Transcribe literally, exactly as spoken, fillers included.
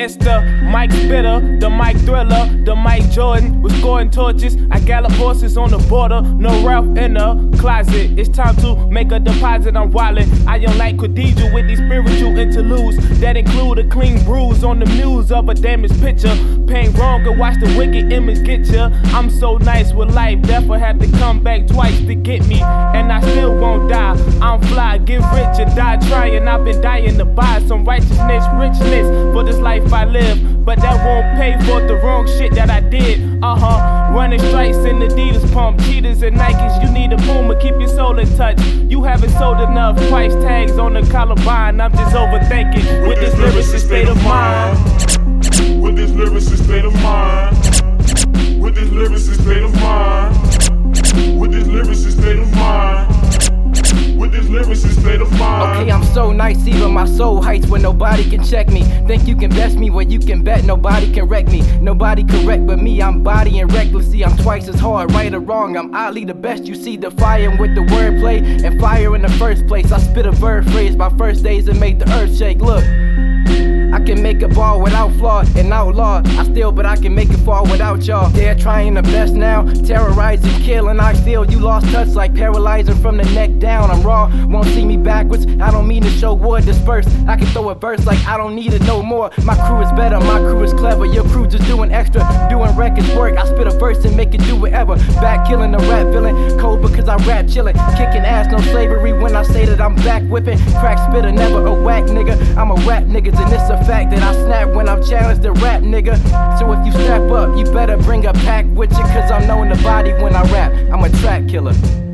It's the Mike Spitter, the Mike Thriller, the Mike Jordan. We're scoring torches. I gallop horses on the border. No Ralph in the closet. It's time to make a deposit. I'm wildin'. I am like Khadijah with these spiritual interludes that include a clean bruise on the muse of a damaged picture. Pain wrong, go watch the wicked image get ya. I'm so nice with life, therefore have to come back twice to get me, and I still won't die. I'm fly, get rich or die trying. I've been dying to buy some righteousness, richness for this life I live, but that won't pay for the wrong shit that I did. Uh-huh, running stripes in Adidas pump, cheetahs and Nikes. You need a Puma, keep your soul in touch. You haven't sold enough price tags on the Columbine. I'm just overthinking with this lyricist state of mind. With this lyricist state of mind. With this lyricist state of mind. With this lyricist state of mind. With this lyricist state of mind. Okay, I'm so nice, even my soul heights where nobody can check me. Think you can best me where you can bet nobody can wreck me. Nobody correct but me, I'm body and reckless. See, I'm twice as hard, right or wrong, I'm oddly the best. You see the fire with the wordplay and fire in the first place. I spit a verb phrase by first days and make the earth shake. Look, I can make a ball without flaw and outlaw. I still, but I can make it fall without y'all. They're trying the best now, terrorizing, killing. I feel you lost touch like paralyzing from the neck down. I'm raw, won't see me backwards. I don't mean to show wood dispersed. I can throw a verse like I don't need it no more. My crew is better, my crew is clever. Your crew just doing extra, doing records work. I spit a verse and make it do whatever. Back killing the rap villain, cold because I rap chillin'. Kicking ass, no slavery when I say that I'm back whipping. Crack spitter, never a whack nigga. I'm a rap niggas and it's a fact that I snap when I'm challenged to rap, nigga. So if you step up, you better bring a pack with you, cause I'm knowing the body when I rap. I'm a track killer.